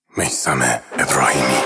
میثم ابراهیمی.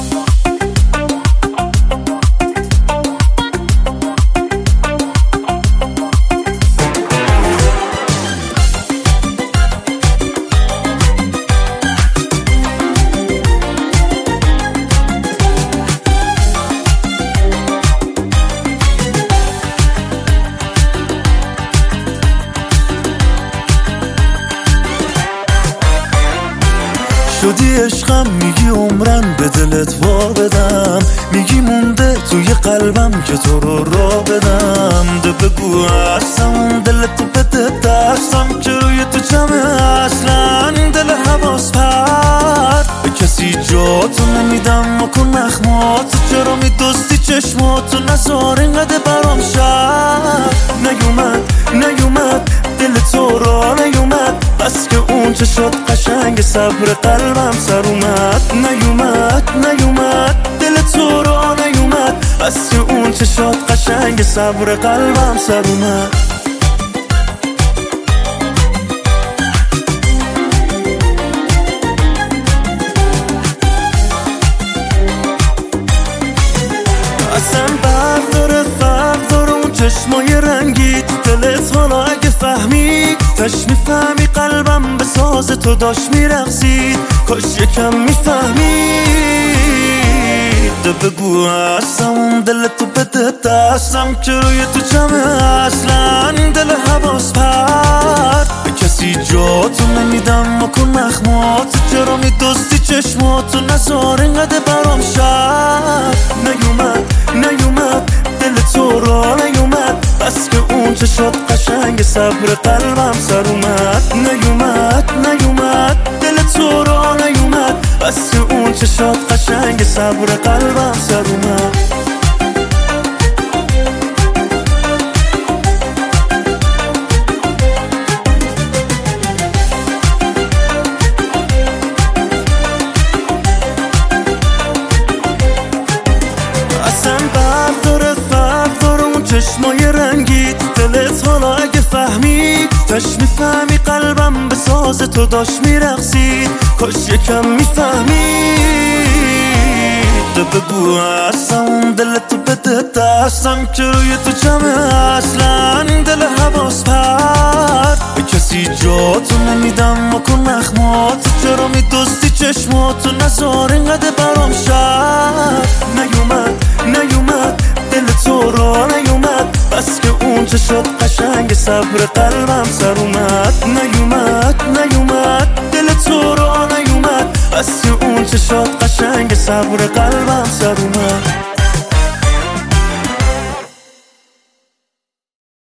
شدی عشقم، میگی عمرن به دلت وا بدم، میگی مونده توی قلبم که تو رو را بدم. ده بگو هستم دلتو بده دستم که روی تو جمعه اصلا دل حواس پرد به کسی جاتو نمیدم و کن نخماتو چرا میدوستی چشماتو نزار اینقدر برام شد نیومد دل تو را نیومد بس که اون چه شد قشنگ صبر قلبم سر اومد. نیومد دل تو را نیومد بس که اون چه شد قشنگ صبر قلبم سر اومد. اصلا فرق داره اون چشمای رنگی دلت حالا اگه فهمی تش میفهمی قلبم به ساز تو داشت میرقصید کاش یکم میفهمید. ده بگو هستم دلتو بده دستم که روی تو جمعه اصلا دل حواس پرد به کسی جاتو نمیدم و کن نخماتو چرا میدوستی چشماتو نزار اینقدر برام شد. نیومد دل تو را نیومد بس که اون چه شد قشنگ صبر قلبم سر اومد. نیومد دل تو را نیومد بس که اون چه شد قشنگ صبر قلبم سر اومد. اصلا فرق داره اون چشمای رنگی دلت حالا اگه فهمی تش میفهمی قلبم به ساز تو داشت میرقصید کاش یکم میفهمید. ده بگو هستم دلتو بده دستم که روی تو جمعه اصلا دل حواس پرد به کسی جاتو نمیدم و کن نخماتو چرا میدوستی چشماتو نزار اینقدر برام شد. نیومد دل تو را نیومد بس که اون چه شد قشنگ صبر قلبم سر اومد. نیومد دل تو را نیومد بس که اون چه شد قشنگ صبر قلبم سر اومد.